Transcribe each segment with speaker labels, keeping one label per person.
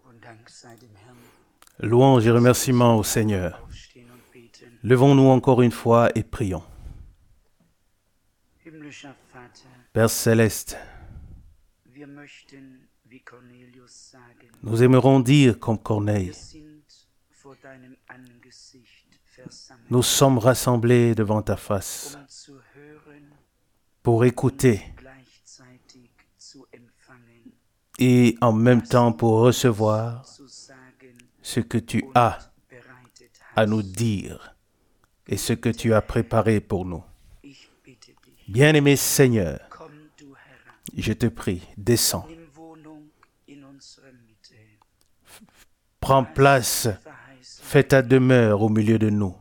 Speaker 1: Louange et remerciements au Seigneur. Levons-nous encore une fois et prions. Père Céleste, nous aimerons dire comme Corneille, nous sommes rassemblés devant ta face pour écouter et en même temps pour recevoir ce que tu as à nous dire et ce que tu as préparé pour nous. Bien-aimé Seigneur, je te prie, descends. Prends place, fais ta demeure au milieu de nous.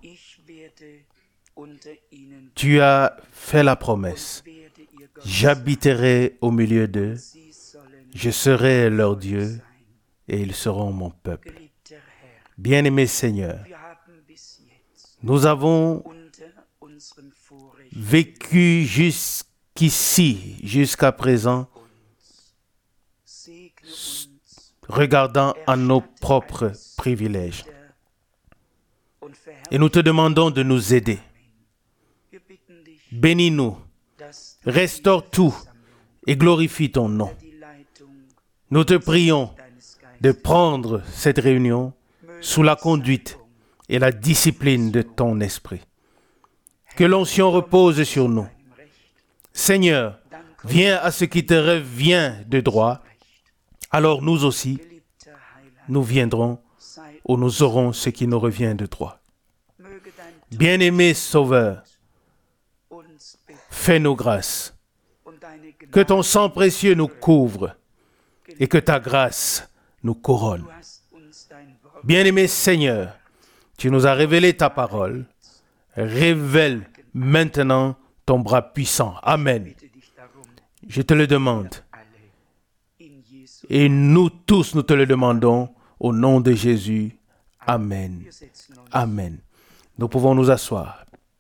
Speaker 1: Tu as fait la promesse. J'habiterai au milieu d'eux, je serai leur Dieu et ils seront mon peuple. Bien-aimé Seigneur, nous avons vécu jusqu'ici, jusqu'à présent, regardant à nos propres privilèges. Et nous te demandons de nous aider. Bénis-nous, restaure tout et glorifie ton nom. Nous te prions de prendre cette réunion sous la conduite et la discipline de ton esprit. Que l'onction repose sur nous. Seigneur, viens à ce qui te revient de droit. Alors nous aussi, nous viendrons où nous aurons ce qui nous revient de droit. Bien-aimé Sauveur, fais-nous grâce. Que ton sang précieux nous couvre et que ta grâce nous couronne. Bien-aimé Seigneur, tu nous as révélé ta parole. Révèle maintenant ton bras puissant. Amen. Je te le demande. Et nous tous, nous te le demandons au nom de Jésus. Amen. Amen. Nous pouvons nous asseoir.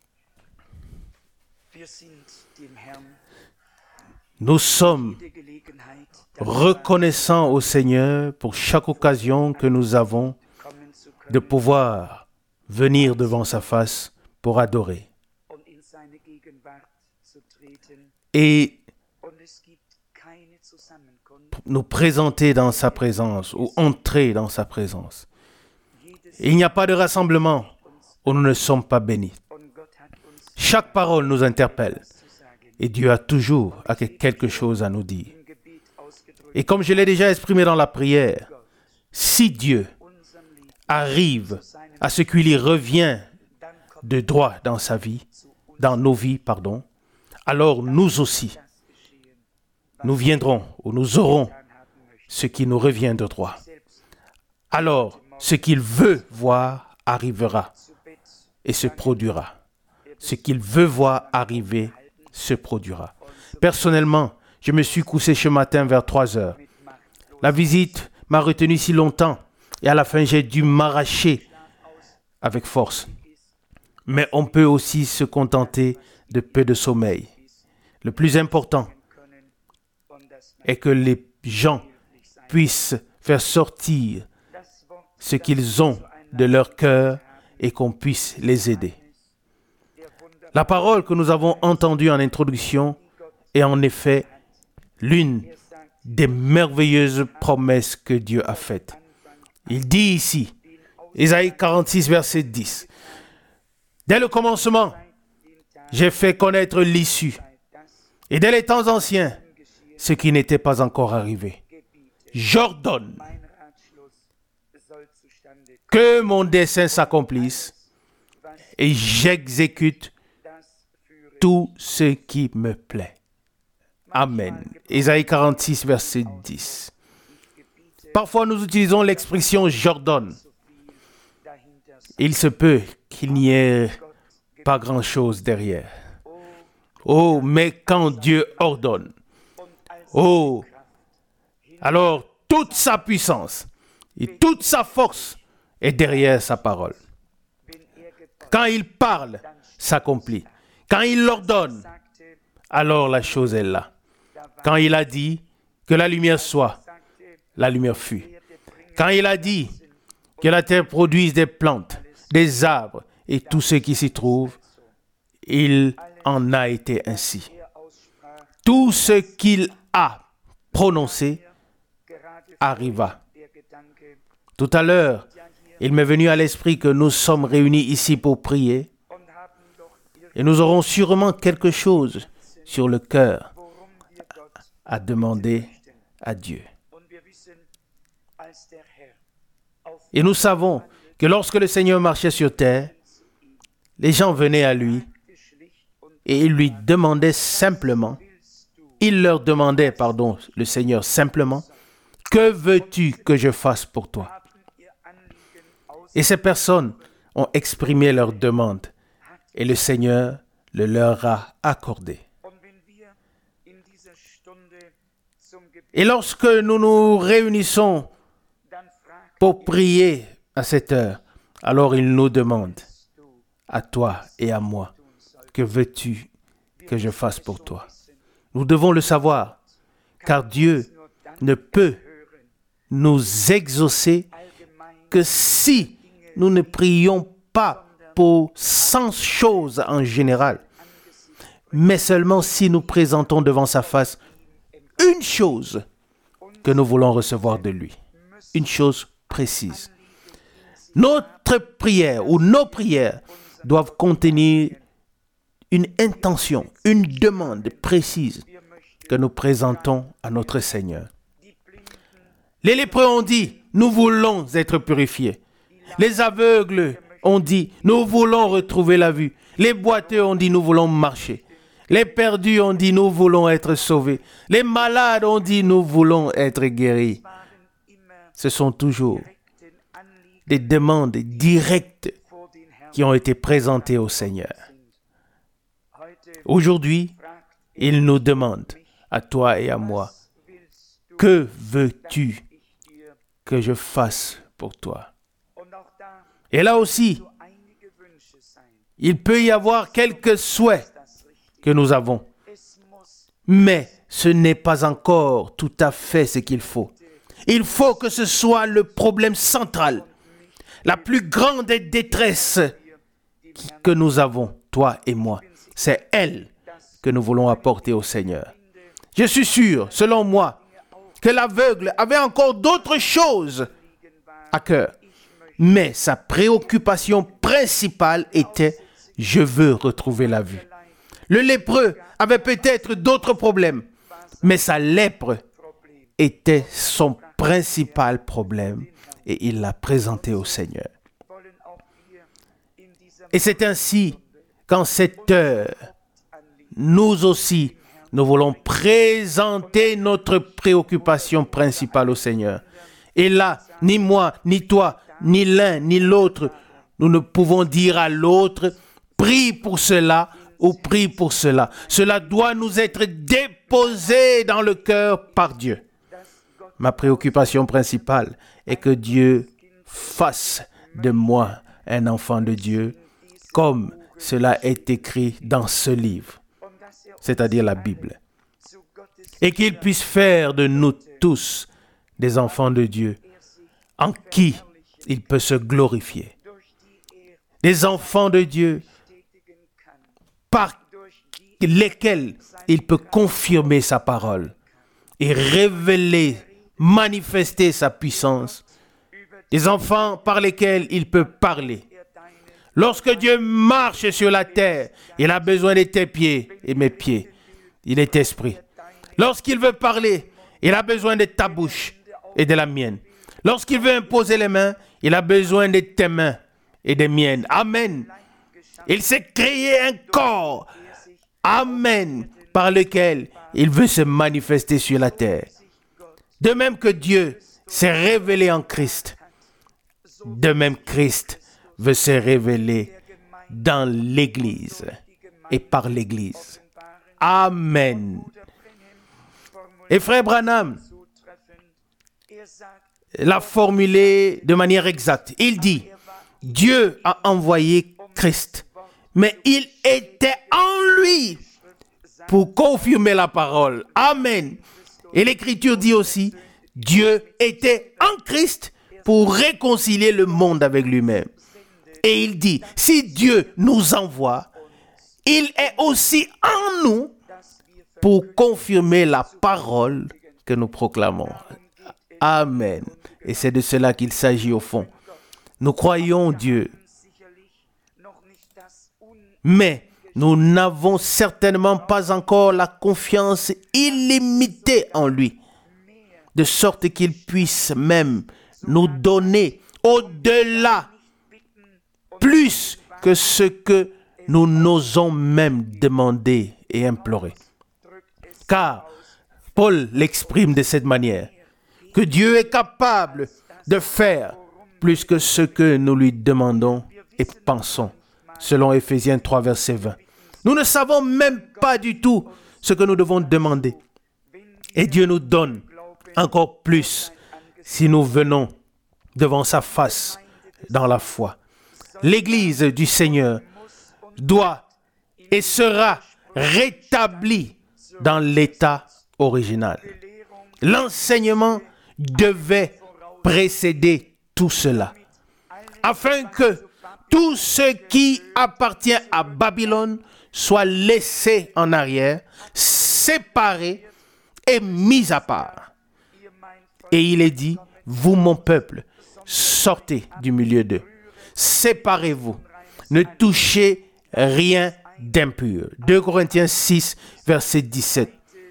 Speaker 1: Nous sommes reconnaissants au Seigneur pour chaque occasion que nous avons de pouvoir venir devant sa face pour adorer et nous présenter dans sa présence ou entrer dans sa présence. Il n'y a pas de rassemblement où nous ne sommes pas bénis. Chaque parole nous interpelle et Dieu a toujours quelque chose à nous dire. Et comme je l'ai déjà exprimé dans la prière, si Dieu arrive à ce qu'il y revient de droit dans sa vie, dans nos vies, alors nous aussi, nous viendrons ou nous aurons ce qui nous revient de droit. Alors, ce qu'il veut voir arrivera et se produira. Ce qu'il veut voir arriver se produira. Personnellement, je me suis couché ce matin vers 3 heures. La visite m'a retenu si longtemps et à la fin, j'ai dû m'arracher avec force. Mais on peut aussi se contenter de peu de sommeil. Le plus important est que les gens puissent faire sortir ce qu'ils ont de leur cœur et qu'on puisse les aider. La parole que nous avons entendue en introduction est en effet l'une des merveilleuses promesses que Dieu a faites. Il dit ici, Ésaïe 46, verset 10, « Dès le commencement, j'ai fait connaître l'issue, et dès les temps anciens, ce qui n'était pas encore arrivé. J'ordonne que mon dessein s'accomplisse et j'exécute tout ce qui me plaît. » Amen. Ésaïe 46, verset 10. Parfois, nous utilisons l'expression « j'ordonne ». Il se peut qu'il n'y ait pas grand-chose derrière. Oh, mais quand Dieu ordonne, oh, alors toute sa puissance et toute sa force est derrière sa parole. Quand il parle, s'accomplit. Quand il l'ordonne, alors la chose est là. Quand il a dit que la lumière soit, la lumière fut. Quand il a dit que la terre produise des plantes, des arbres et tout ce qui s'y trouve, il en a été ainsi. Tout ce qu'il a prononcé arriva. Tout à l'heure, il m'est venu à l'esprit que nous sommes réunis ici pour prier et nous aurons sûrement quelque chose sur le cœur à demander à Dieu. Et nous savons que lorsque le Seigneur marchait sur terre, les gens venaient à lui et ils lui demandaient simplement, le Seigneur simplement, « Que veux-tu que je fasse pour toi ?» Et ces personnes ont exprimé leur demande et le Seigneur le leur a accordé. Et lorsque nous nous réunissons pour prier à cette heure, alors il nous demande, à toi et à moi, que veux-tu que je fasse pour toi? Nous devons le savoir, car Dieu ne peut nous exaucer que si nous ne prions pas pour 100 choses en général, mais seulement si nous présentons devant sa face une chose que nous voulons recevoir de lui, une chose précise. Notre prière ou nos prières doivent contenir une intention, une demande précise que nous présentons à notre Seigneur. Les lépreux ont dit, nous voulons être purifiés. Les aveugles ont dit, nous voulons retrouver la vue. Les boiteux ont dit, nous voulons marcher. Les perdus ont dit, nous voulons être sauvés. Les malades ont dit, nous voulons être guéris. Ce sont toujours des demandes directes qui ont été présentées au Seigneur. Aujourd'hui, il nous demande, à toi et à moi, que veux-tu que je fasse pour toi? Et là aussi, il peut y avoir quelques souhaits que nous avons, mais ce n'est pas encore tout à fait ce qu'il faut. Il faut que ce soit le problème central, la plus grande détresse que nous avons, toi et moi. C'est elle que nous voulons apporter au Seigneur. Je suis sûr, selon moi, que l'aveugle avait encore d'autres choses à cœur. Mais sa préoccupation principale était « Je veux retrouver la vue ». Le lépreux avait peut-être d'autres problèmes, mais sa lèpre était son principal problème et il l'a présenté au Seigneur. Et c'est ainsi qu'en cette heure, nous aussi, nous voulons présenter notre préoccupation principale au Seigneur. Et là, ni moi, ni toi, ni l'un, ni l'autre, nous ne pouvons dire à l'autre, prie pour cela ou prie pour cela. Cela doit nous être déposé dans le cœur par Dieu. Ma préoccupation principale est que Dieu fasse de moi un enfant de Dieu, comme cela est écrit dans ce livre, c'est-à-dire la Bible, et qu'il puisse faire de nous tous des enfants de Dieu, en qui il peut se glorifier. Des enfants de Dieu par lesquels il peut confirmer sa parole et révéler, manifester sa puissance. Des enfants par lesquels il peut parler. Lorsque Dieu marche sur la terre, il a besoin de tes pieds et mes pieds. Il est esprit. Lorsqu'il veut parler, il a besoin de ta bouche et de la mienne. Lorsqu'il veut imposer les mains, il a besoin de tes mains et des miennes. Amen. Il s'est créé un corps. Amen. Par lequel il veut se manifester sur la terre. De même que Dieu s'est révélé en Christ, de même Christ veut se révéler dans l'Église et par l'Église. Amen. Et Frère Branham l'a formulé de manière exacte. Il dit, Dieu a envoyé Christ, mais il était en lui pour confirmer la parole. Amen. Et l'Écriture dit aussi, Dieu était en Christ pour réconcilier le monde avec lui-même. Et il dit, si Dieu nous envoie, il est aussi en nous pour confirmer la parole que nous proclamons. Amen. Et c'est de cela qu'il s'agit au fond. Nous croyons Dieu, mais nous n'avons certainement pas encore la confiance illimitée en lui, de sorte qu'il puisse même nous donner au-delà, plus que ce que nous n'osons même demander et implorer. Car Paul l'exprime de cette manière, que Dieu est capable de faire plus que ce que nous lui demandons et pensons, selon Éphésiens 3, verset 20. Nous ne savons même pas du tout ce que nous devons demander. Et Dieu nous donne encore plus si nous venons devant sa face dans la foi. L'Église du Seigneur doit et sera rétablie dans l'état original. L'enseignement devait précéder tout cela, afin que tout ce qui appartient à Babylone soit laissé en arrière, séparé et mis à part. Et il est dit, vous mon peuple, sortez du milieu d'eux, séparez-vous, ne touchez rien d'impur. 2 Corinthiens 6, verset 17.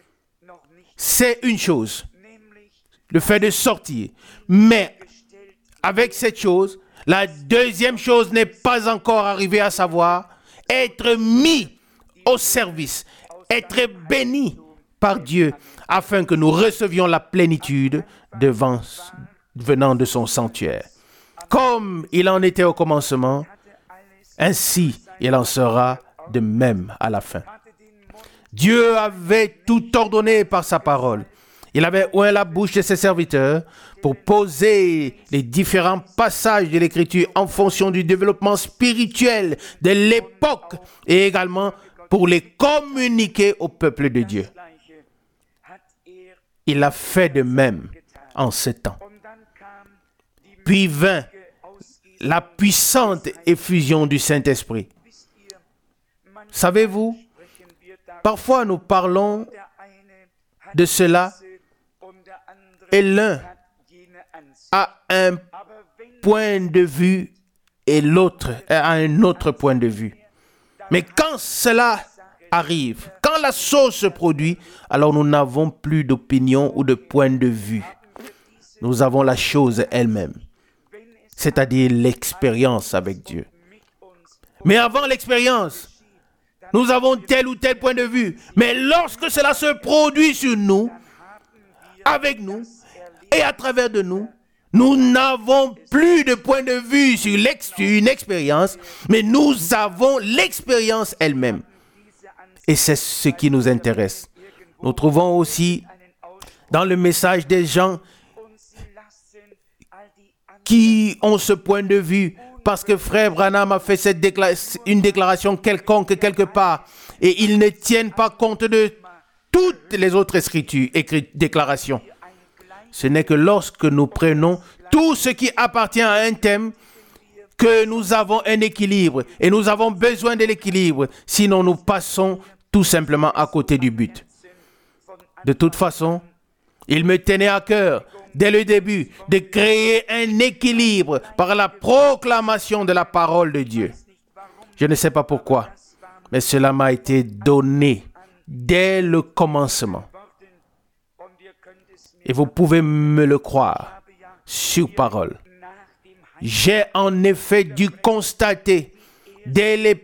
Speaker 1: C'est une chose, le fait de sortir. Mais avec cette chose, la deuxième chose n'est pas encore arrivée, à savoir être mis au service, être béni par Dieu, afin que nous recevions la plénitude venant de son sanctuaire. Comme il en était au commencement, ainsi il en sera de même à la fin. Dieu avait tout ordonné par sa parole. Il avait oint la bouche de ses serviteurs pour poser les différents passages de l'Écriture en fonction du développement spirituel de l'époque et également pour les communiquer au peuple de Dieu. Il a fait de même en ce temps. Puis vint la puissante effusion du Saint-Esprit. Savez-vous, parfois nous parlons de cela et l'un a un point de vue et l'autre a un autre point de vue. Mais quand cela arrive, quand la chose se produit, alors nous n'avons plus d'opinion ou de point de vue. Nous avons la chose elle-même, c'est-à-dire l'expérience avec Dieu. Mais avant l'expérience, nous avons tel ou tel point de vue. Mais lorsque cela se produit sur nous, avec nous et à travers de nous, nous n'avons plus de point de vue sur une expérience, mais nous avons l'expérience elle-même. Et c'est ce qui nous intéresse. Nous trouvons aussi dans le message des gens qui ont ce point de vue, parce que frère Branham a fait une déclaration quelconque quelque part, et ils ne tiennent pas compte de toutes les autres déclarations. Ce n'est que lorsque nous prenons tout ce qui appartient à un thème que nous avons un équilibre, et nous avons besoin de l'équilibre, sinon nous passons tout simplement à côté du but. De toute façon, il me tenait à cœur, dès le début, de créer un équilibre par la proclamation de la parole de Dieu. Je ne sais pas pourquoi, mais cela m'a été donné dès le commencement. Et vous pouvez me le croire, sur parole. J'ai en effet dû constater dès les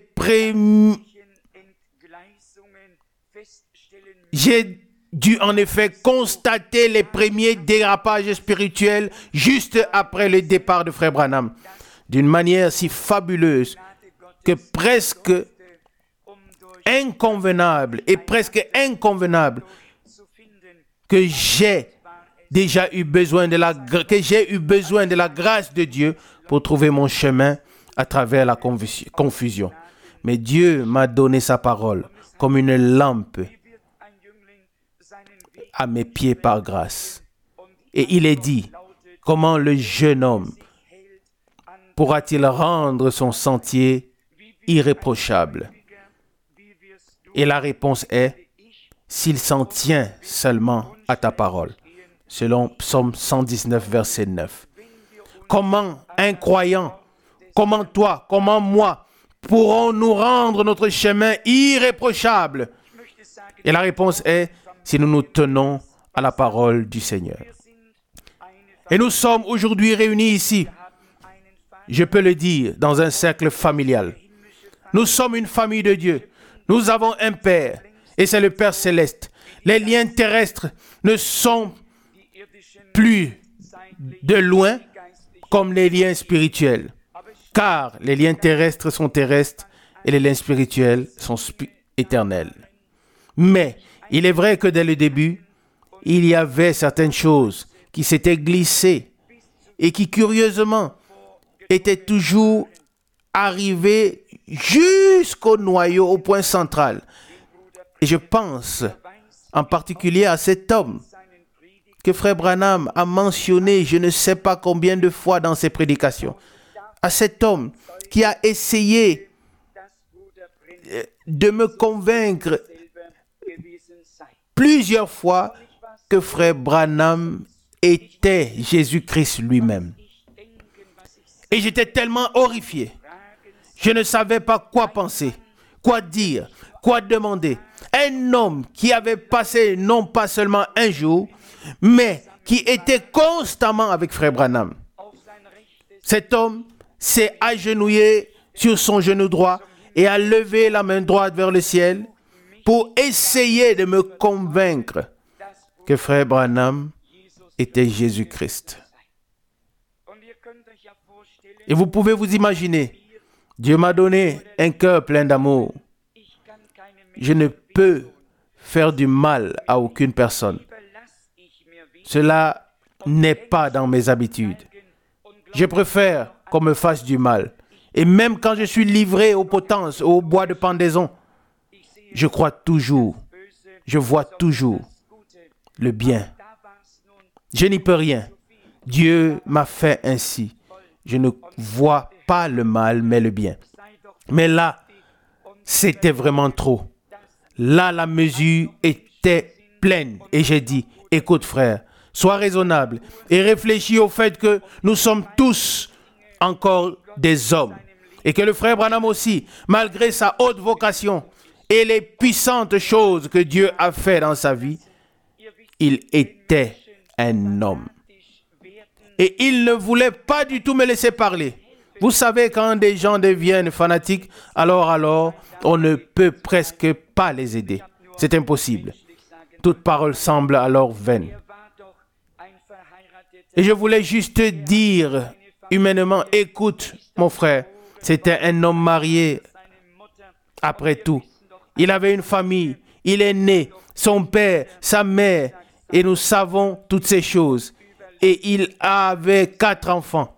Speaker 1: premiers dérapages spirituels juste après le départ de frère Branham, d'une manière si fabuleuse que presque inconvenable que j'ai eu besoin de la grâce de Dieu pour trouver mon chemin à travers la confusion. Mais Dieu m'a donné sa parole comme une lampe à mes pieds par grâce. Et il est dit, comment le jeune homme pourra-t-il rendre son sentier irréprochable? Et la réponse est, s'il s'en tient seulement à ta parole, selon Psaume 119, verset 9. Comment un croyant, comment toi, comment moi, pourrons-nous rendre notre chemin irréprochable? Et la réponse est, si nous nous tenons à la parole du Seigneur. Et nous sommes aujourd'hui réunis ici, je peux le dire, dans un cercle familial. Nous sommes une famille de Dieu. Nous avons un Père, et c'est le Père céleste. Les liens terrestres ne sont plus de loin comme les liens spirituels. Car les liens terrestres sont terrestres et les liens spirituels sont éternels. Mais il est vrai que dès le début, il y avait certaines choses qui s'étaient glissées et qui, curieusement, étaient toujours arrivées jusqu'au noyau, au point central. Et je pense en particulier à cet homme que Frère Branham a mentionné je ne sais pas combien de fois dans ses prédications. À cet homme qui a essayé de me convaincre plusieurs fois que Frère Branham était Jésus-Christ lui-même. Et j'étais tellement horrifié. Je ne savais pas quoi penser, quoi dire, quoi demander. Un homme qui avait passé non pas seulement un jour, mais qui était constamment avec Frère Branham. Cet homme s'est agenouillé sur son genou droit et a levé la main droite vers le ciel pour essayer de me convaincre que Frère Branham était Jésus-Christ. Et vous pouvez vous imaginer, Dieu m'a donné un cœur plein d'amour. Je ne peux faire du mal à aucune personne. Cela n'est pas dans mes habitudes. Je préfère qu'on me fasse du mal. Et même quand je suis livré aux potences, au bois de pendaison, je crois toujours, je vois toujours le bien. Je n'y peux rien. Dieu m'a fait ainsi. Je ne vois pas le mal, mais le bien. Mais là, c'était vraiment trop. Là, la mesure était pleine. Et j'ai dit, écoute frère, sois raisonnable et réfléchis au fait que nous sommes tous encore des hommes. Et que le frère Branham aussi, malgré sa haute vocation et les puissantes choses que Dieu a fait dans sa vie, il était un homme. Et il ne voulait pas du tout me laisser parler. Vous savez, quand des gens deviennent fanatiques, alors, on ne peut presque pas les aider. C'est impossible. Toute parole semble alors vaine. Et je voulais juste dire humainement, écoute, mon frère, c'était un homme marié. Après tout, il avait une famille, il est né, son père, sa mère, et nous savons toutes ces choses. Et il avait 4 enfants.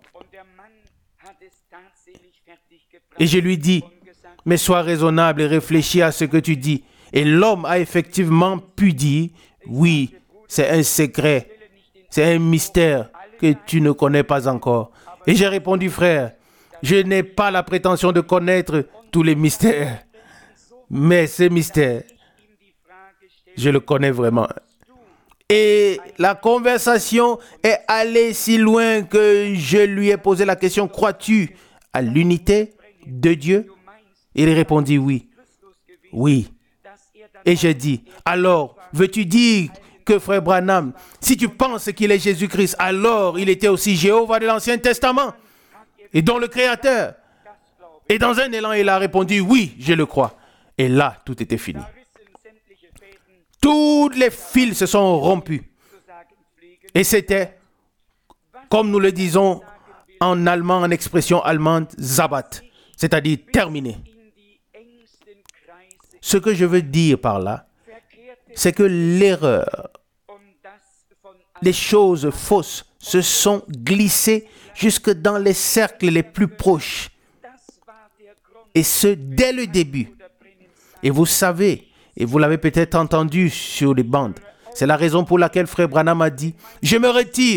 Speaker 1: Et je lui dis, mais sois raisonnable et réfléchis à ce que tu dis. Et l'homme a effectivement pu dire, oui, c'est un secret, c'est un mystère que tu ne connais pas encore. Et j'ai répondu, frère, je n'ai pas la prétention de connaître tous les mystères, mais ce mystère, je le connais vraiment. Et la conversation est allée si loin que je lui ai posé la question, crois-tu à l'unité de Dieu? Il répondit oui. Oui. Et j'ai dit, alors, veux-tu dire que frère Branham, si tu penses qu'il est Jésus-Christ, alors il était aussi Jéhovah de l'Ancien Testament et dont le Créateur? Et dans un élan, il a répondu, oui, je le crois. Et là, tout était fini. Tous les fils se sont rompus. Et c'était, comme nous le disons en allemand, en expression allemande, Sabbat, c'est-à-dire terminé. Ce que je veux dire par là, c'est que l'erreur, les choses fausses se sont glissées jusque dans les cercles les plus proches. Et ce, dès le début. Et vous savez, et vous l'avez peut-être entendu sur les bandes, c'est la raison pour laquelle frère Branham a dit, je me retire,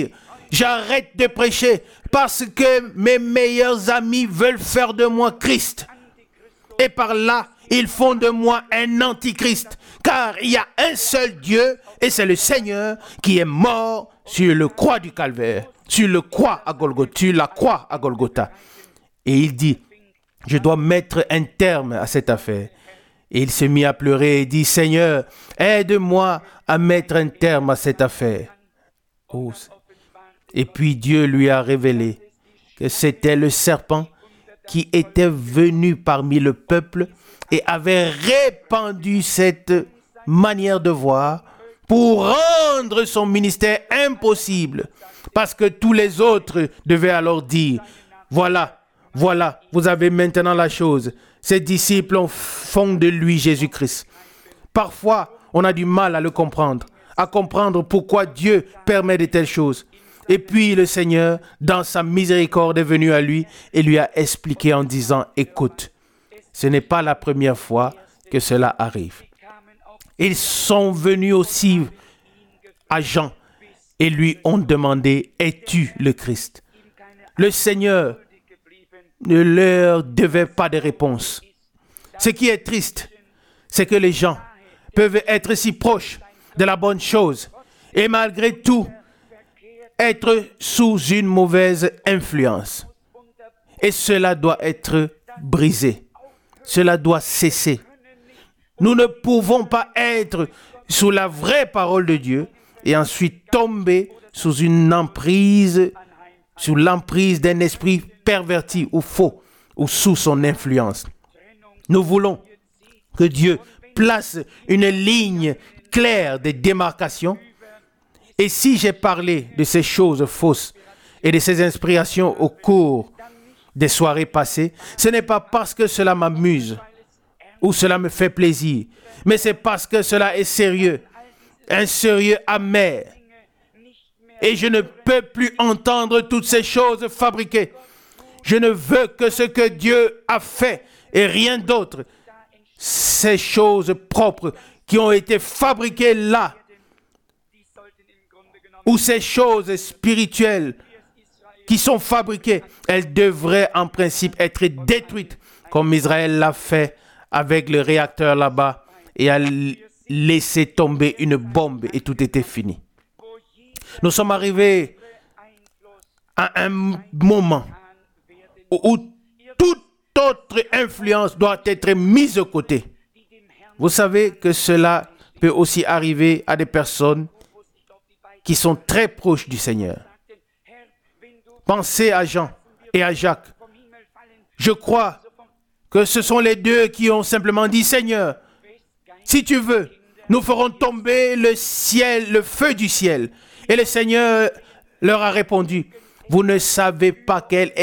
Speaker 1: J'arrête de prêcher parce que mes meilleurs amis veulent faire de moi Christ. Et par là, ils font de moi un antichrist. Car il y a un seul Dieu et c'est le Seigneur qui est mort sur le croix du Calvaire, sur la croix à Golgotha. Et il dit, je dois mettre un terme à cette affaire. Et il se mit à pleurer et dit, Seigneur, aide-moi à mettre un terme à cette affaire. Oh. Et puis Dieu lui a révélé que c'était le serpent qui était venu parmi le peuple et avait répandu cette manière de voir pour rendre son ministère impossible. Parce que tous les autres devaient alors dire, voilà, vous avez maintenant la chose. Ses disciples font de lui Jésus-Christ. Parfois, on a du mal à le comprendre, à comprendre pourquoi Dieu permet de telles choses. Et puis le Seigneur, dans sa miséricorde, est venu à lui et lui a expliqué en disant, écoute, ce n'est pas la première fois que cela arrive. Ils sont venus aussi à Jean et lui ont demandé, es-tu le Christ? Le Seigneur ne leur devait pas de réponse. Ce qui est triste, c'est que les gens peuvent être si proches de la bonne chose et malgré tout être sous une mauvaise influence. Et cela doit être brisé. Cela doit cesser. Nous ne pouvons pas être sous la vraie parole de Dieu et ensuite tomber sous l'emprise d'un esprit perverti ou faux ou sous son influence. Nous voulons que Dieu place une ligne claire de démarcation. Et si j'ai parlé de ces choses fausses et de ces inspirations au cours des soirées passées, ce n'est pas parce que cela m'amuse ou cela me fait plaisir, mais c'est parce que cela est sérieux, un sérieux amer. Et je ne peux plus entendre toutes ces choses fabriquées. Je ne veux que ce que Dieu a fait et rien d'autre. Ces choses propres qui ont été fabriquées là, ou ces choses spirituelles qui sont fabriquées, elles devraient en principe être détruites, comme Israël l'a fait avec le réacteur là-bas et a laissé tomber une bombe et tout était fini. Nous sommes arrivés à un moment où toute autre influence doit être mise de côté. Vous savez que cela peut aussi arriver à des personnes qui sont très proches du Seigneur. Pensez à Jean et à Jacques. Je crois que ce sont les deux qui ont simplement dit, Seigneur, si tu veux, nous ferons tomber le ciel, le feu du ciel. Et le Seigneur leur a répondu, vous ne savez pas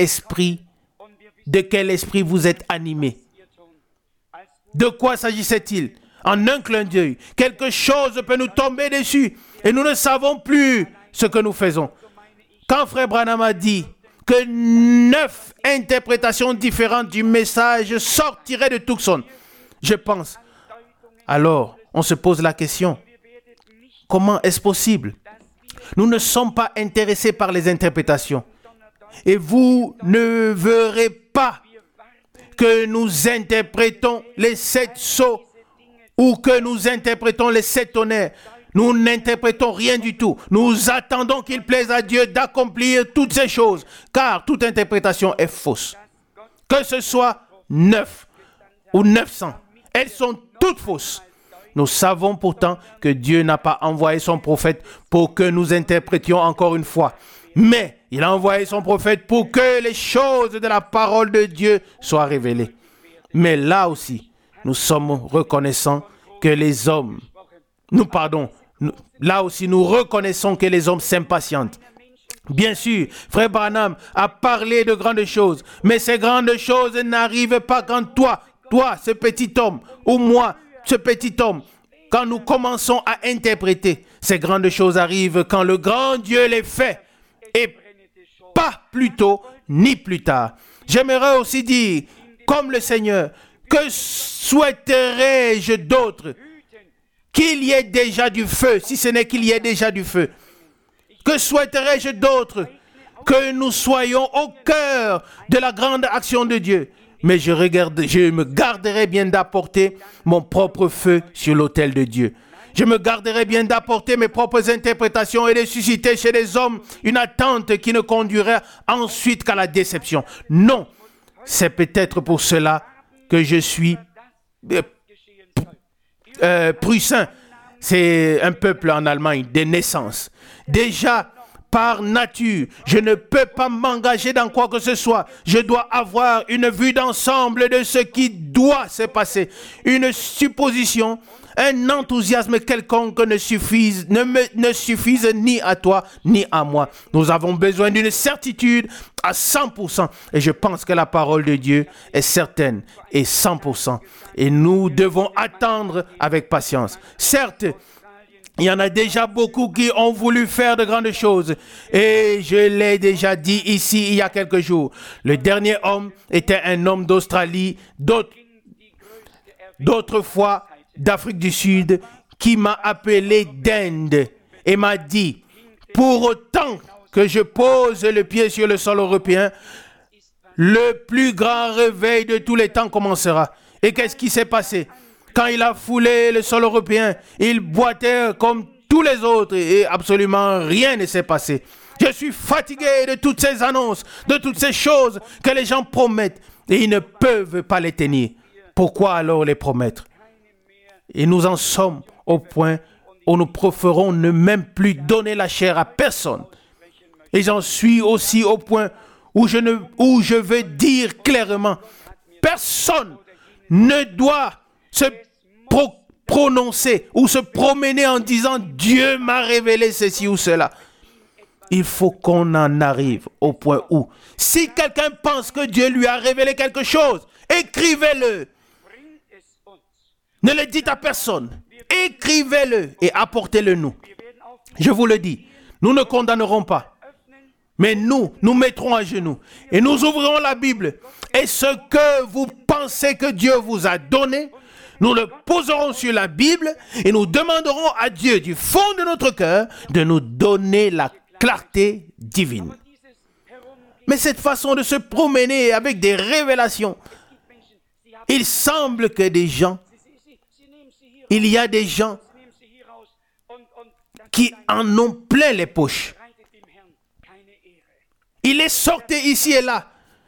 Speaker 1: de quel esprit vous êtes animés. De quoi s'agissait-il? En un clin d'œil, quelque chose peut nous tomber dessus et nous ne savons plus ce que nous faisons. Quand Frère Branham a dit que 9 interprétations différentes du message sortiraient de Tucson, je pense, alors on se pose la question, comment est-ce possible? Nous ne sommes pas intéressés par les interprétations. Et vous ne verrez pas que nous interprétons les 7 sceaux ou que nous interprétons les 7 tonnerres. Nous n'interprétons rien du tout. Nous attendons qu'il plaise à Dieu d'accomplir toutes ces choses, car toute interprétation est fausse. Que ce soit 9 ou 900, elles sont toutes fausses. Nous savons pourtant que Dieu n'a pas envoyé son prophète pour que nous interprétions encore une fois. Mais il a envoyé son prophète pour que les choses de la parole de Dieu soient révélées. Mais là aussi, nous sommes reconnaissants que les hommes, là aussi nous reconnaissons que les hommes s'impatientent. Bien sûr, Frère Branham a parlé de grandes choses, mais ces grandes choses n'arrivent pas quand toi, ce petit homme, ou moi, ce petit homme, quand nous commençons à interpréter, ces grandes choses arrivent quand le grand Dieu les fait, et pas plus tôt ni plus tard. J'aimerais aussi dire, comme le Seigneur, que souhaiterais-je d'autre? Qu'il y ait déjà du feu, si ce n'est qu'il y ait déjà du feu. Que souhaiterais-je d'autre? Que nous soyons au cœur de la grande action de Dieu. Mais je me garderai bien d'apporter mon propre feu sur l'autel de Dieu. Je me garderai bien d'apporter mes propres interprétations et de susciter chez les hommes une attente qui ne conduirait ensuite qu'à la déception. Non, c'est peut-être pour cela que je suis Prussin. C'est un peuple en Allemagne de naissance. Déjà, par nature, je ne peux pas m'engager dans quoi que ce soit. Je dois avoir une vue d'ensemble de ce qui doit se passer. Une supposition, un enthousiasme quelconque ne suffise ni à toi ni à moi. Nous avons besoin d'une certitude à 100%. Et je pense que la parole de Dieu est certaine et 100%. Et nous devons attendre avec patience. Certes, il y en a déjà beaucoup qui ont voulu faire de grandes choses. Et je l'ai déjà dit ici il y a quelques jours. Le dernier homme était un homme d'Australie, d'autres fois d'Afrique du Sud, qui m'a appelé d'Inde et m'a dit, pour autant que je pose le pied sur le sol européen, le plus grand réveil de tous les temps commencera. Et qu'est-ce qui s'est passé? Quand il a foulé le sol européen, il boitait comme tous les autres et absolument rien ne s'est passé. Je suis fatigué de toutes ces annonces, de toutes ces choses que les gens promettent et ils ne peuvent pas les tenir. Pourquoi alors les promettre? Et nous en sommes au point où nous préférons ne même plus donner la chair à personne. Et j'en suis aussi au point où je veux dire clairement, personne ne doit se prononcer ou se promener en disant Dieu m'a révélé ceci ou cela. Il faut qu'on en arrive au point où, si quelqu'un pense que Dieu lui a révélé quelque chose, écrivez-le. Ne le dites à personne. Écrivez-le et apportez-le nous. Je vous le dis, nous ne condamnerons pas. Mais nous mettrons à genoux et nous ouvrirons la Bible. Et ce que vous pensez que Dieu vous a donné, nous le poserons sur la Bible et nous demanderons à Dieu du fond de notre cœur de nous donner la clarté divine. Mais cette façon de se promener avec des révélations, il semble que il y a des gens qui en ont plein les poches. Il est sorti ici et là.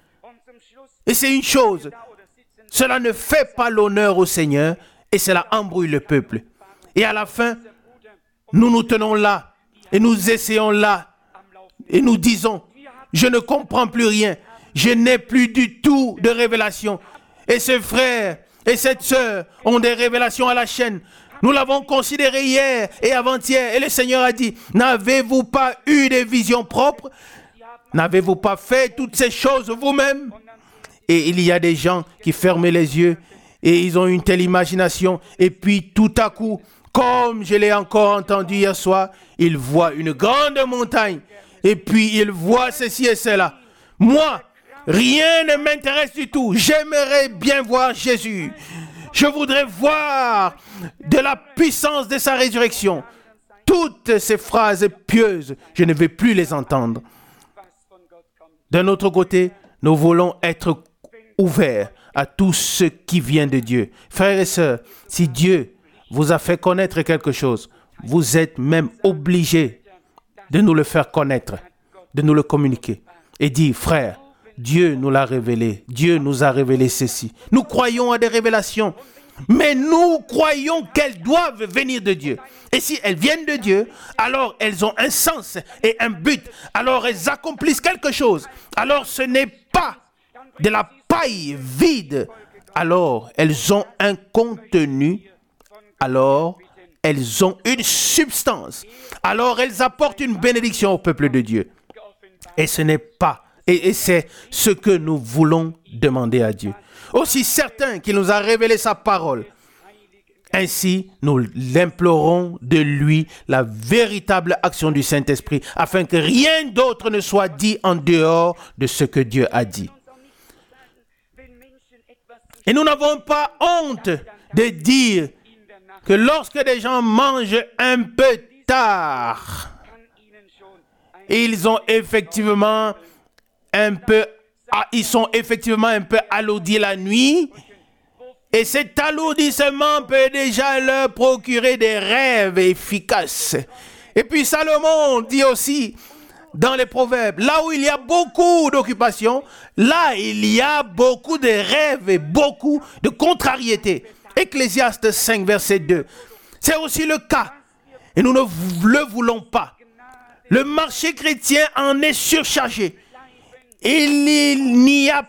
Speaker 1: Et c'est une chose. Cela ne fait pas l'honneur au Seigneur et cela embrouille le peuple. Et à la fin, nous nous tenons là et nous essayons là et nous disons, je ne comprends plus rien. Je n'ai plus du tout de révélation. Et ce frère et cette sœur ont des révélations à la chaîne. Nous l'avons considéré hier et avant-hier et le Seigneur a dit, n'avez-vous pas eu des visions propres? N'avez-vous pas fait toutes ces choses vous-même? Et il y a des gens qui ferment les yeux et ils ont une telle imagination. Et puis tout à coup, comme je l'ai encore entendu hier soir, ils voient une grande montagne. Et puis ils voient ceci et cela. Moi, rien ne m'intéresse du tout. J'aimerais bien voir Jésus. Je voudrais voir de la puissance de sa résurrection. Toutes ces phrases pieuses, je ne vais plus les entendre. D'un autre côté, nous voulons être ouverts à tout ce qui vient de Dieu. Frères et sœurs, si Dieu vous a fait connaître quelque chose, vous êtes même obligés de nous le faire connaître, de nous le communiquer et dire, frère, Dieu nous l'a révélé, Dieu nous a révélé ceci. Nous croyons à des révélations, mais nous croyons qu'elles doivent venir de Dieu. Et si elles viennent de Dieu, alors elles ont un sens et un but. Alors elles accomplissent quelque chose. Alors ce n'est pas de la paille vide. Alors elles ont un contenu. Alors elles ont une substance. Alors elles apportent une bénédiction au peuple de Dieu. Et ce n'est pas, et c'est ce que nous voulons demander à Dieu. Aussi certain qu'il nous a révélé sa parole. Ainsi, nous l'implorons de lui la véritable action du Saint-Esprit, afin que rien d'autre ne soit dit en dehors de ce que Dieu a dit. Et nous n'avons pas honte de dire que lorsque des gens mangent un peu tard, ils sont effectivement un peu alourdis la nuit. Et cet alourdissement peut déjà leur procurer des rêves efficaces. Et puis Salomon dit aussi dans les Proverbes, là où il y a beaucoup d'occupations, là il y a beaucoup de rêves et beaucoup de contrariétés. Ecclésiaste 5, verset 2. C'est aussi le cas. Et nous ne le voulons pas. Le marché chrétien en est surchargé. Il n'y a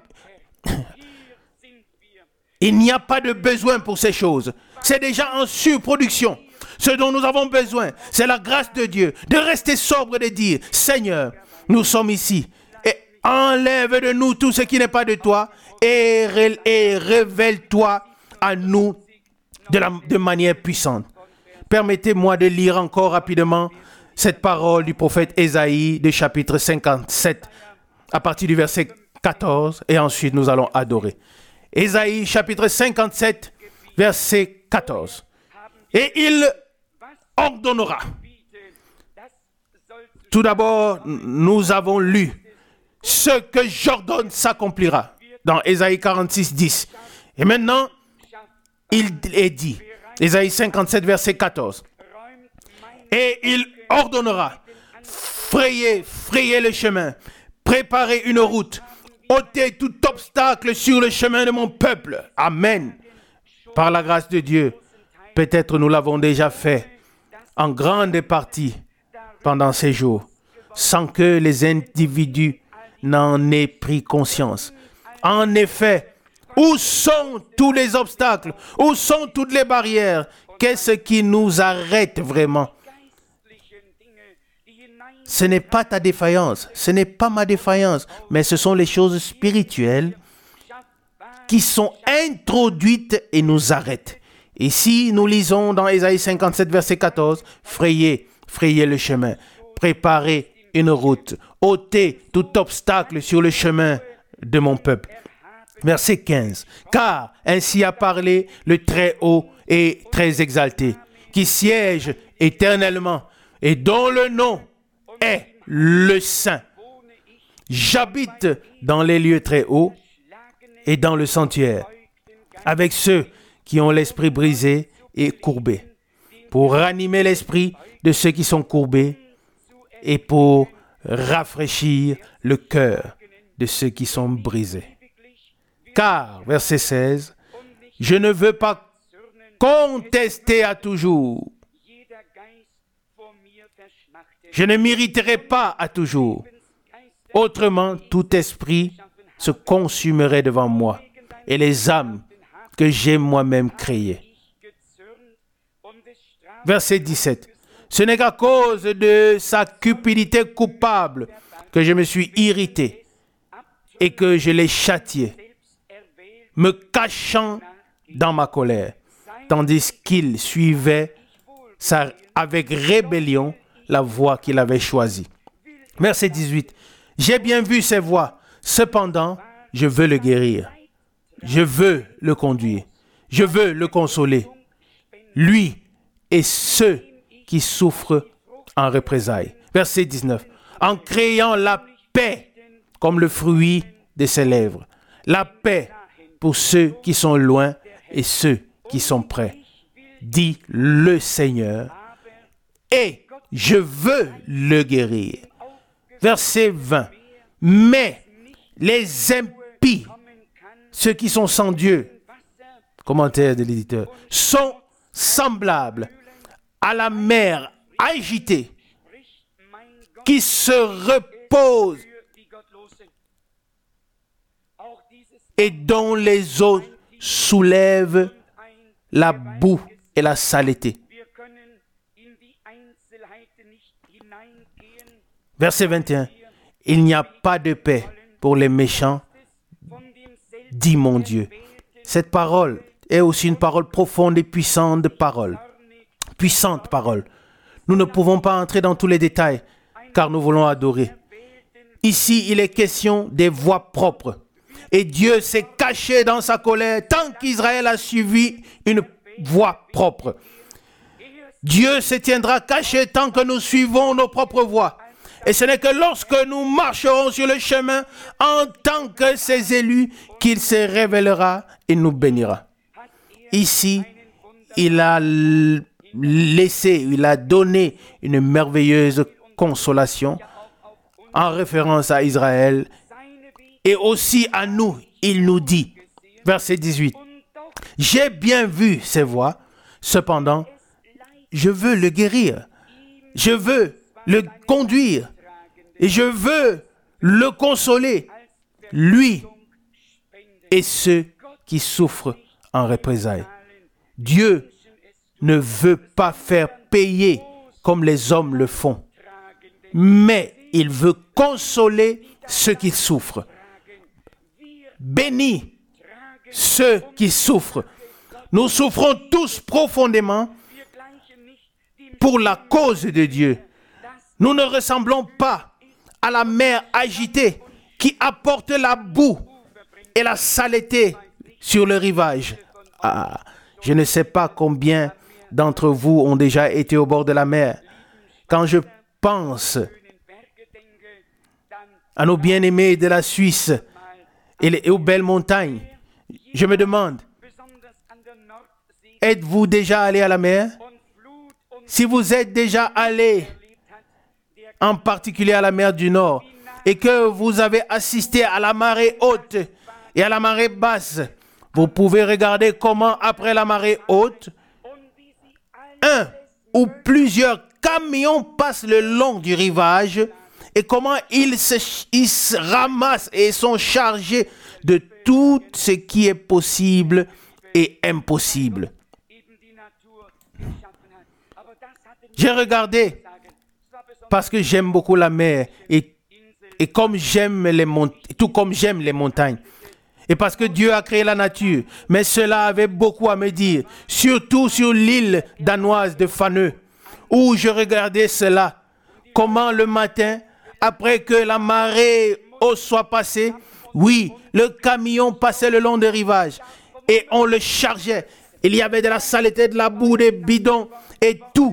Speaker 1: pas de besoin pour ces choses. C'est déjà en surproduction. Ce dont nous avons besoin, c'est la grâce de Dieu, de rester sobre et de dire, Seigneur, nous sommes ici. Et enlève de nous tout ce qui n'est pas de toi et révèle-toi à nous de manière puissante. Permettez-moi de lire encore rapidement cette parole du prophète Ésaïe de chapitre 57 à partir du verset 14 et ensuite nous allons adorer. Ésaïe chapitre 57 verset 14. Et il ordonnera. Tout d'abord, nous avons lu ce que j'ordonne s'accomplira dans Ésaïe 46, 10. Et maintenant, il est dit, Ésaïe 57 verset 14. Et il ordonnera, frayez le chemin, préparez une route, ôtez tout obstacle sur le chemin de mon peuple. Amen. Par la grâce de Dieu, peut-être nous l'avons déjà fait en grande partie pendant ces jours, sans que les individus n'en aient pris conscience. En effet, où sont tous les obstacles? Où sont toutes les barrières? Qu'est-ce qui nous arrête vraiment? Ce n'est pas ta défaillance, ce n'est pas ma défaillance, mais ce sont les choses spirituelles qui sont introduites et nous arrêtent. Ici, nous lisons dans Ésaïe 57, verset 14, « Frayez le chemin, préparez une route, ôtez tout obstacle sur le chemin de mon peuple. » Verset 15, « Car ainsi a parlé le Très-Haut et très exalté, qui siège éternellement et dont le nom est le Saint. J'habite dans les lieux très hauts et dans le sanctuaire, avec ceux qui ont l'esprit brisé et courbé, pour ranimer l'esprit de ceux qui sont courbés et pour rafraîchir le cœur de ceux qui sont brisés. Car, verset 16, je ne veux pas contester à toujours. Je ne m'irriterai pas à toujours. Autrement, tout esprit se consumerait devant moi et les âmes que j'ai moi-même créées. Verset 17. Ce n'est qu'à cause de sa cupidité coupable que je me suis irrité et que je l'ai châtié, me cachant dans ma colère, tandis qu'il suivait avec rébellion la voie qu'il avait choisie. Verset 18. J'ai bien vu ses voies, cependant, je veux le guérir. Je veux le conduire. Je veux le consoler. Lui et ceux qui souffrent en représailles. Verset 19. En créant la paix comme le fruit de ses lèvres. La paix pour ceux qui sont loin et ceux qui sont près. Dit le Seigneur. Et je veux le guérir. Verset 20. Mais les impies, ceux qui sont sans Dieu, commentaire de l'éditeur, sont semblables à la mer agitée qui se repose et dont les eaux soulèvent la boue et la saleté. Verset 21. Il n'y a pas de paix pour les méchants, dit mon Dieu. Cette parole est aussi une parole profonde et puissante parole. Puissante parole. Nous ne pouvons pas entrer dans tous les détails, car nous voulons adorer. Ici, il est question des voies propres. Et Dieu s'est caché dans sa colère tant qu'Israël a suivi une voie propre. Dieu se tiendra caché tant que nous suivons nos propres voies. Et ce n'est que lorsque nous marcherons sur le chemin en tant que ses élus qu'il se révélera et nous bénira. Ici, il a donné une merveilleuse consolation en référence à Israël et aussi à nous. Il nous dit, verset 18, « J'ai bien vu ses voies, cependant, je veux le guérir, je veux le conduire et je veux le consoler, lui et ceux qui souffrent en représailles. » Dieu ne veut pas faire payer comme les hommes le font, mais il veut consoler ceux qui souffrent. Bénis ceux qui souffrent. Nous souffrons tous profondément pour la cause de Dieu. Nous ne ressemblons pas à la mer agitée qui apporte la boue et la saleté sur le rivage. Je ne sais pas combien d'entre vous ont déjà été au bord de la mer. Quand je pense à nos bien-aimés de la Suisse et aux belles montagnes, je me demande, êtes-vous déjà allé à la mer? Si vous êtes déjà allé, en particulier à la mer du Nord, et que vous avez assisté à la marée haute et à la marée basse, vous pouvez regarder comment, après la marée haute, un ou plusieurs camions passent le long du rivage et comment ils se ramassent et sont chargés de tout ce qui est possible et impossible. J'ai regardé parce que j'aime beaucoup la mer et comme tout comme j'aime les montagnes. Et parce que Dieu a créé la nature. Mais cela avait beaucoup à me dire, surtout sur l'île danoise de Fanø, où je regardais cela. Comment le matin, après que la marée haute soit passée, oui, le camion passait le long des rivages et on le chargeait. Il y avait de la saleté, de la boue, des bidons et tout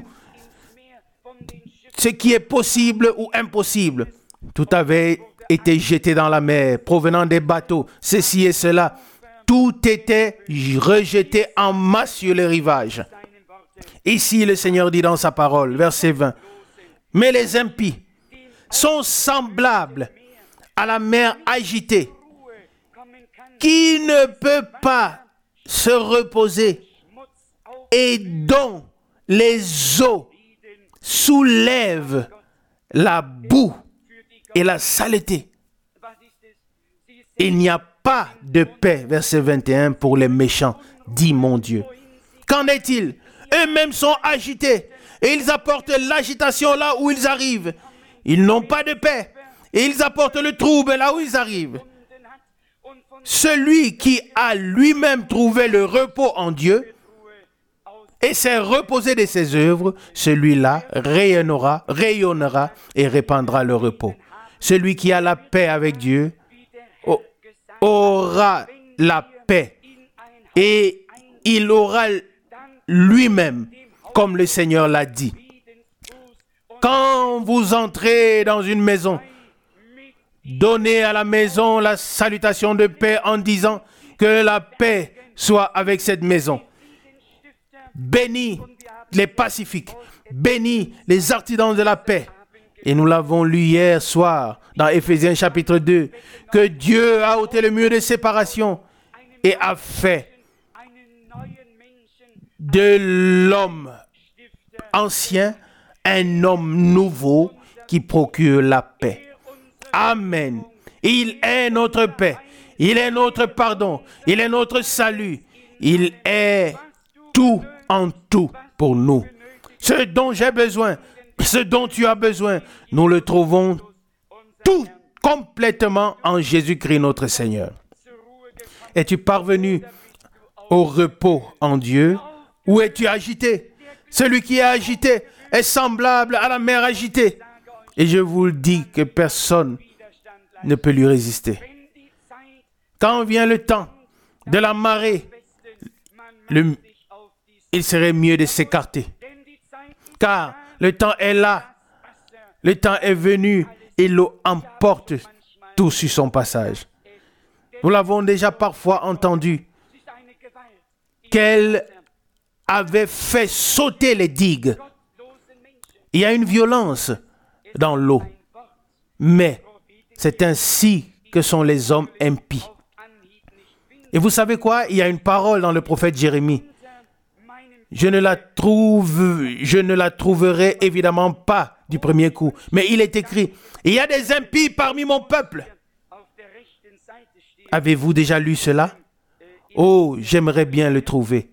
Speaker 1: ce qui est possible ou impossible. Tout avait été jeté dans la mer, provenant des bateaux, ceci et cela. Tout était rejeté en masse sur les rivages. Ici, le Seigneur dit dans sa parole, verset 20, « Mais les impies sont semblables à la mer agitée, qui ne peut pas se reposer et dont les eaux soulèvent la boue et la saleté. Il n'y a pas de paix, verset 21, pour les méchants, dit mon Dieu. Qu'en est-il? Eux-mêmes sont agités et ils apportent l'agitation là où ils arrivent. Ils n'ont pas de paix et ils apportent le trouble là où ils arrivent. Celui qui a lui-même trouvé le repos en Dieu et s'est reposé de ses œuvres, celui-là rayonnera et répandra le repos. Celui qui a la paix avec Dieu aura la paix et il aura lui-même, comme le Seigneur l'a dit. Quand vous entrez dans une maison, donnez à la maison la salutation de paix en disant que la paix soit avec cette maison. Bénis les pacifiques, bénis les artisans de la paix. Et nous l'avons lu hier soir dans Éphésiens chapitre 2, que Dieu a ôté le mur de séparation et a fait de l'homme ancien un homme nouveau qui procure la paix. Amen. Il est notre paix. Il est notre pardon. Il est notre salut. Il est tout en tout pour nous. Ce dont j'ai besoin, ce dont tu as besoin, nous le trouvons tout complètement en Jésus-Christ notre Seigneur. Es-tu parvenu au repos en Dieu ou es-tu agité? Celui qui est agité est semblable à la mer agitée. Et je vous le dis que personne ne peut lui résister. Quand vient le temps de la marée, il serait mieux de s'écarter. Car le temps est là. Le temps est venu et l'eau emporte tout sur son passage. Nous l'avons déjà parfois entendu qu'elle avait fait sauter les digues. Il y a une violence dans l'eau, mais c'est ainsi que sont les hommes impies. Et vous savez quoi? Il y a une parole dans le prophète Jérémie. Je ne la trouverai évidemment pas du premier coup, mais il est écrit, il y a des impies parmi mon peuple. Avez-vous déjà lu cela? Oh, j'aimerais bien le trouver.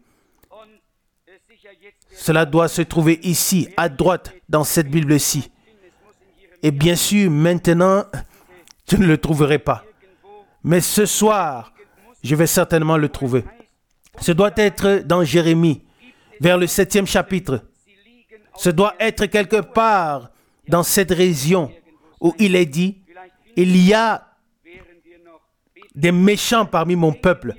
Speaker 1: Cela doit se trouver ici, à droite, dans cette Bible-ci. Et bien sûr, maintenant, je ne le trouverai pas. Mais ce soir, je vais certainement le trouver. Ce doit être dans Jérémie, vers le 7e chapitre. Ce doit être quelque part dans cette région où il est dit, il y a des méchants parmi mon peuple.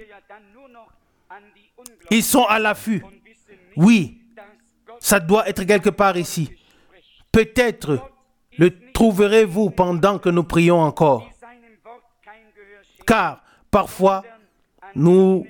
Speaker 1: Ils sont à l'affût. Oui, ça doit être quelque part ici. Peut-être le trouverez-vous pendant que nous prions encore. Car parfois, nous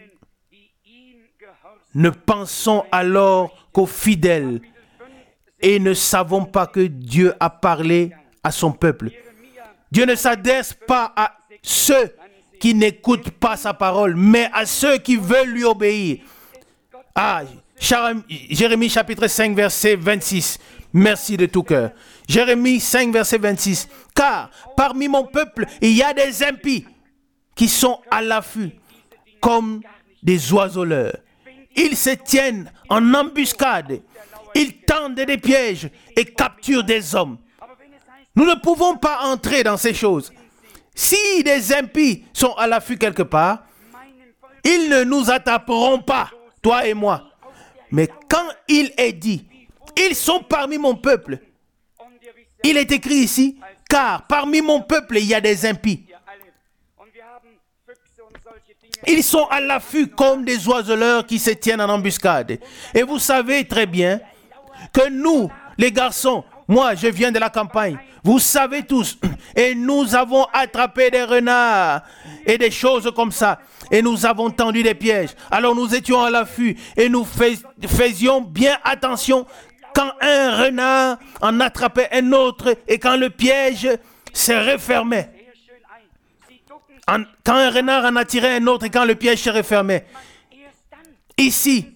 Speaker 1: ne pensons alors qu'aux fidèles et ne savons pas que Dieu a parlé à son peuple. Dieu ne s'adresse pas à ceux qui n'écoutent pas sa parole, mais à ceux qui veulent lui obéir. Ah, Jérémie chapitre 5, verset 26. Merci de tout cœur. Jérémie 5, verset 26. Car parmi mon peuple, il y a des impies qui sont à l'affût, comme des oiseleurs. Ils se tiennent en embuscade. Ils tendent des pièges et capturent des hommes. Nous ne pouvons pas entrer dans ces choses. Si des impies sont à l'affût quelque part, ils ne nous attraperont pas, toi et moi. Mais quand il est dit, ils sont parmi mon peuple, il est écrit ici, car parmi mon peuple, il y a des impies. Ils sont à l'affût comme des oiseleurs qui se tiennent en embuscade. Et vous savez très bien que nous, les garçons, moi, je viens de la campagne. Vous savez tous. Et nous avons attrapé des renards et des choses comme ça. Et nous avons tendu des pièges. Alors nous étions à l'affût et nous faisions bien attention quand un renard en attrapait un autre et quand le piège se refermait. Quand un renard en attirait un autre et quand le piège se refermait. Ici,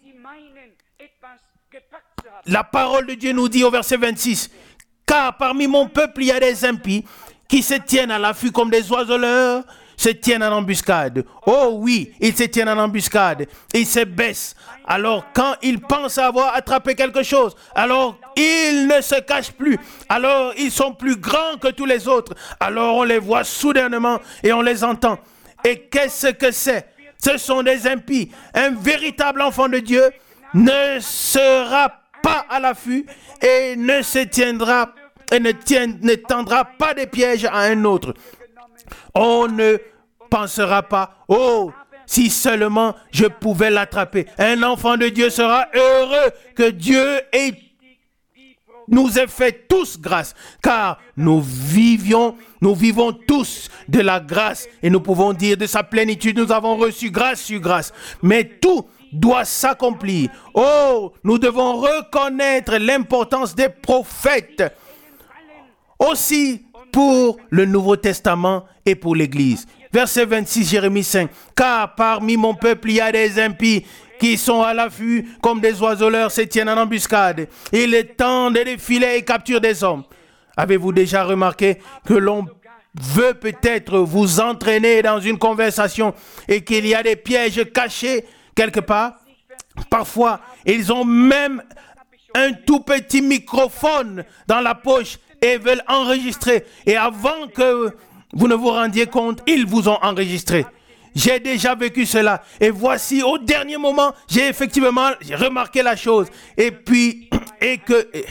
Speaker 1: la parole de Dieu nous dit au verset 26, « Car parmi mon peuple, il y a des impies qui se tiennent à l'affût comme des oiseleurs, se tiennent en embuscade. » Oh oui, ils se tiennent en embuscade. Ils se baissent. Alors quand ils pensent avoir attrapé quelque chose, alors ils ne se cachent plus. Alors ils sont plus grands que tous les autres. Alors on les voit soudainement et on les entend. Et qu'est-ce que c'est? Ce sont des impies. Un véritable enfant de Dieu ne sera pas à l'affût et ne se tiendra et ne tendra pas des pièges à un autre. On ne pensera pas, oh, si seulement je pouvais l'attraper. Un enfant de Dieu sera heureux que Dieu nous ait fait tous grâce, car nous vivons tous de la grâce et nous pouvons dire de sa plénitude, nous avons reçu grâce sur grâce. Mais tout doit s'accomplir. Oh, nous devons reconnaître l'importance des prophètes, aussi pour le Nouveau Testament et pour l'Église. Verset 26, Jérémie 5. Car parmi mon peuple, il y a des impies qui sont à l'affût comme des oiseleurs se tiennent en embuscade. Ils tendent des filets et capturent des hommes. Avez-vous déjà remarqué que l'on veut peut-être vous entraîner dans une conversation et qu'il y a des pièges cachés quelque part? Parfois, ils ont même un tout petit microphone dans la poche et veulent enregistrer. Et avant que vous ne vous rendiez compte, ils vous ont enregistré. J'ai déjà vécu cela. Et voici, au dernier moment, j'ai effectivement remarqué la chose. Et puis, et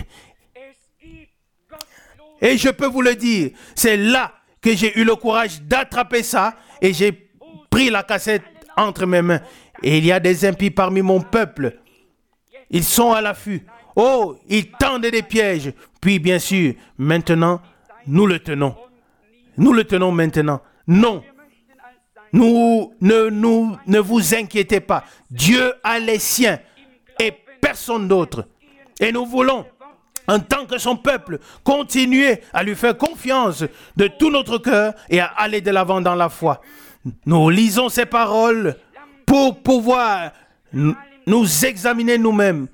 Speaker 1: je peux vous le dire, c'est là que j'ai eu le courage d'attraper ça et j'ai pris la cassette entre mes mains. Et il y a des impies parmi mon peuple. Ils sont à l'affût. Oh, il tendait des pièges. Puis bien sûr, maintenant, nous le tenons. Nous le tenons maintenant. Non. Ne vous inquiétez pas. Dieu a les siens et personne d'autre. Et nous voulons, en tant que son peuple, continuer à lui faire confiance de tout notre cœur et à aller de l'avant dans la foi. Nous lisons ces paroles pour pouvoir nous examiner nous-mêmes.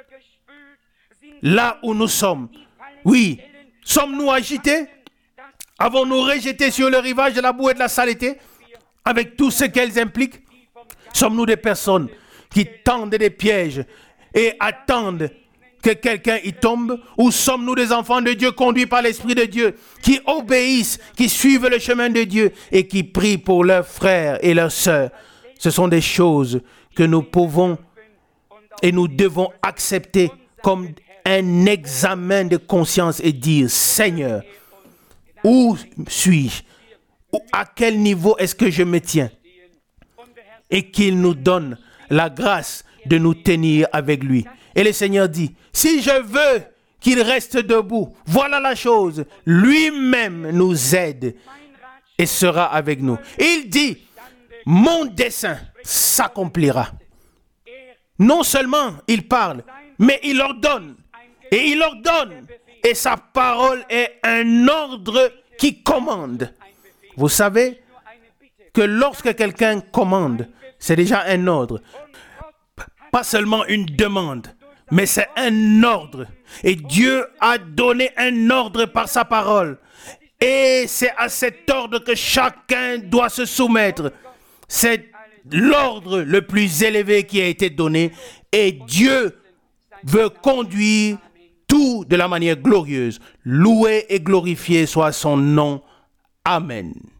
Speaker 1: Là où nous sommes. Oui, sommes-nous agités? Avons-nous rejeté sur le rivage de la boue et de la saleté, avec tout ce qu'elles impliquent? Sommes-nous des personnes qui tendent des pièges et attendent que quelqu'un y tombe? Ou sommes-nous des enfants de Dieu conduits par l'Esprit de Dieu, qui obéissent, qui suivent le chemin de Dieu et qui prient pour leurs frères et leurs sœurs? Ce sont des choses que nous pouvons et nous devons accepter comme un examen de conscience et dire: Seigneur, où suis-je? À quel niveau est-ce que je me tiens? Et qu'il nous donne la grâce de nous tenir avec lui. Et le Seigneur dit: si je veux qu'il reste debout, voilà la chose, lui-même nous aide et sera avec nous. Il dit: mon dessein s'accomplira. Non seulement il parle, mais il ordonne. Et il ordonne. Et sa parole est un ordre qui commande. Vous savez que lorsque quelqu'un commande, c'est déjà un ordre. Pas seulement une demande, mais c'est un ordre. Et Dieu a donné un ordre par sa parole. Et c'est à cet ordre que chacun doit se soumettre. C'est l'ordre le plus élevé qui a été donné. Et Dieu veut conduire tout de la manière glorieuse. Loué et glorifié soit son nom. Amen.